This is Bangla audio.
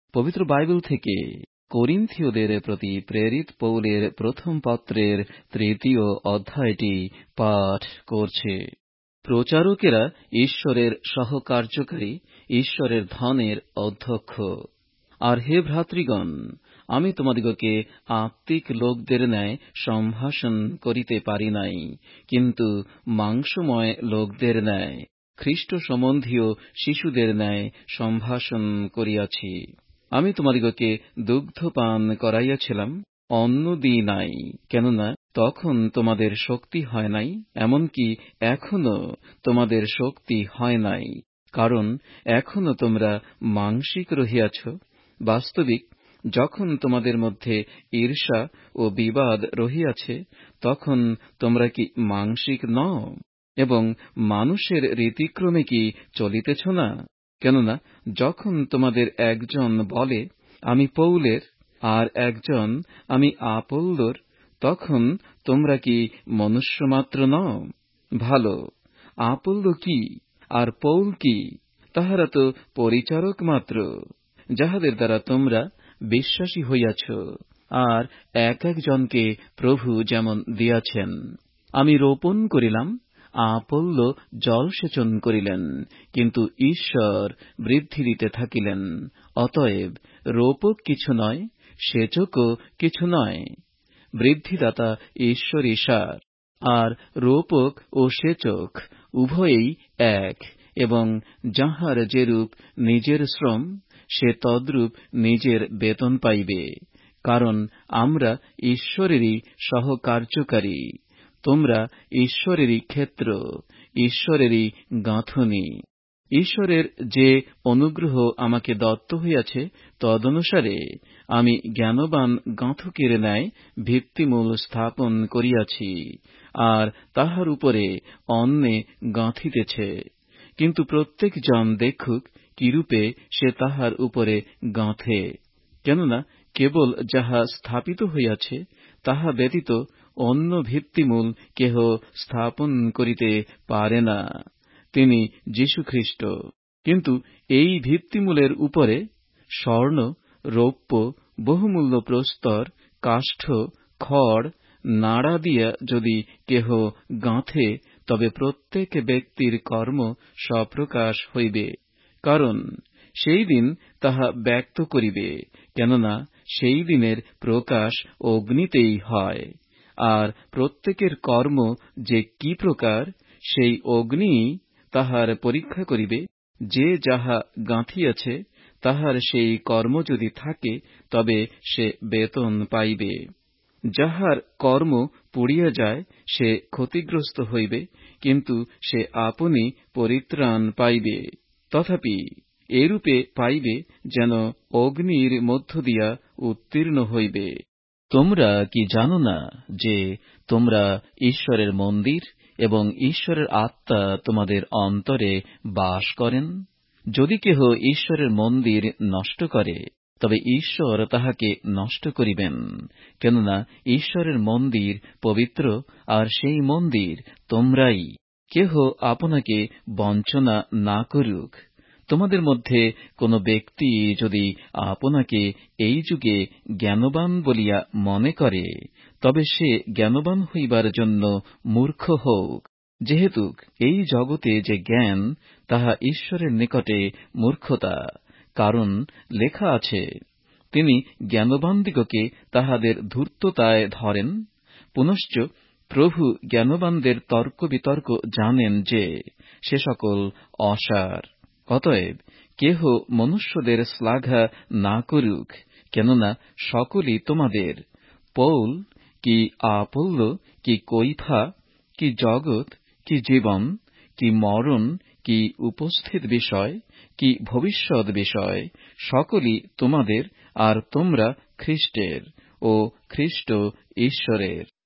পবিত্র বাইবেল থেকে করিন্থীয়দের প্রতি প্রেরিত পৌলের প্রথম পত্রের 3 অধ্যায়টি পাঠ করছে। প্রচারকেরা ঈশ্বরের সহকার্যকারী, ঈশ্বরের ধনের অধ্যক্ষ। আর হে ভ্রাতৃগণ, আমি তোমাদিগকে আত্মিক লোকদের ন্যায় সম্ভাষণ করিতে পারি নাই, কিন্তু মাংসময় লোকদের ন্যায়, খ্রীষ্ট সম্বন্ধীয় শিশুদের ন্যায় সম্ভাষণ করিয়াছি। আমি তোমাদিগকে দুগ্ধপান করাইয়াছিলাম, অন্ন দিই নাই, কেননা তখন তোমাদের শক্তি হয় নাই, এমনকি এখনো তোমাদের শক্তি হয় নাই, কারণ এখনো তোমরা মাংসিক রহিয়াছ। বাস্তবিক যখন তোমাদের মধ্যে ঈর্ষা ও বিবাদ রহিয়াছে, তখন তোমরা কি মাংসিক নও এবং মানুষের রীতিক্রমে কি চলিতেছ না? কেননা যখন তোমাদের একজন বলে, আমি পৌলের, আর একজন, আমি আপোল্লোর, তখন তোমরা কি মনুষ্যমাত্র নও? ভালো, আপোল্লো কি আর পৌল কি? তাহারা তো পরিচারক মাত্র, যাহাদের দ্বারা তোমরা বিশ্বাসী হইয়াছ, আর এক একজনকে প্রভু যেমন দিয়াছেন। আমি রোপণ করিলাম, আপোল্লো জলসেচন করিলেন, কিন্তু ঈশ্বর বৃদ্ধি দিতে থাকিলেন। অতএব রোপক কিছু নয়, সেচকও কিছু নয়, বৃদ্ধিদাতা ঈশ্বরই সার। আর রোপক ও সেচক উভয়েই এক, এবং যাহার যেরূপ নিজের শ্রম, সে তদ্রূপ নিজের বেতন পাইবে। কারণ আমরা ঈশ্বরেরই সহকার্যকারী, তোমরা ঈশ্বরেরই ক্ষেত্র, ঈশ্বরেরই গাঁথুনি। ঈশ্বরের যে অনুগ্রহ আমাকে দত্ত হইয়াছে, তদনুসারে আমি জ্ঞানবান গাঁথুকের ন্যায় ভিত্তিমূল স্থাপন করিয়াছি, আর তাহার উপরে অন্যে গাঁথিতেছে। কিন্তু প্রত্যেক জন দেখুক কিরূপে সে তাহার উপরে গাঁথে। কেননা কেবল যাহা স্থাপিত হইয়াছে, তাহা ব্যতীত অন্য ভিত্তিমূল কেহ স্থাপন করিতে পারে না, তিনি যীশুখ্রীষ্ট। কিন্তু এই ভিত্তিমূলের উপরে স্বর্ণ, রৌপ্য, বহুমূল্য প্রস্তর, কাষ্ঠ, খড়, নাড়া দিয়া যদি কেহ গাঁথে, তবে প্রত্যেক ব্যক্তির কর্ম স্বপ্রকাশ হইবে, কারণ সেই দিন তাহা ব্যক্ত করিবে। কেননা সেই দিনের প্রকাশ অগ্নিতেই হয়, আর প্রত্যেকের কর্ম যে কি প্রকার, সেই অগ্নিই তাহার পরীক্ষা করিবে। যে যাহা গাঁথিয়াছে, তাহার সেই কর্ম যদি থাকে, তবে সে বেতন পাইবে। যাহার কর্ম পুড়িয়া যায়, সে ক্ষতিগ্রস্ত হইবে, কিন্তু সে আপনি পরিত্রাণ পাইবে, তথাপি এরূপে পাইবে যেন অগ্নির মধ্য দিয়া উত্তীর্ণ হইবে। তোমরা কি জানো না যে তোমরা ঈশ্বরের মন্দির, এবং ঈশ্বরের আত্মা তোমাদের অন্তরে বাস করেন? যদি কেহ ঈশ্বরের মন্দির নষ্ট করে, তবে ঈশ্বর তাহাকে নষ্ট করিবেন। কেননা ঈশ্বরের মন্দির পবিত্র, আর সেই মন্দির তোমরাই। কেহ আপনাকে বঞ্চনা না করুক। তোমাদের মধ্যে কোন ব্যক্তি যদি আপনাকে এই যুগে জ্ঞানবান বলিয়া মনে করে, তবে সে জ্ঞানবান হইবার জন্য মূর্খ হোক, যেহেতু এই জগতে যে জ্ঞান, তাহা ঈশ্বরের নিকটে মূর্খতা। কারণ লেখা আছে, তিনি জ্ঞানবানদিগকে তাহাদের ধূর্ততায় ধরেন। পুনশ্চ প্রভু জ্ঞানবানদের তর্ক বিতর্ক জানেন যে সে সকল অসার। অতএব কেহ মনুষ্যদের শ্লাঘা না করুক, কেননা সকলই তোমাদের। পৌল কি আপোল্লো কি কৈফা কি জগৎ কি জীবন কি মরণ কি উপস্থিত বিষয় কি ভবিষ্যৎ বিষয়, সকলই তোমাদের, আর তোমরা খ্রীষ্টের, ও খ্রীষ্ট ঈশ্বরের।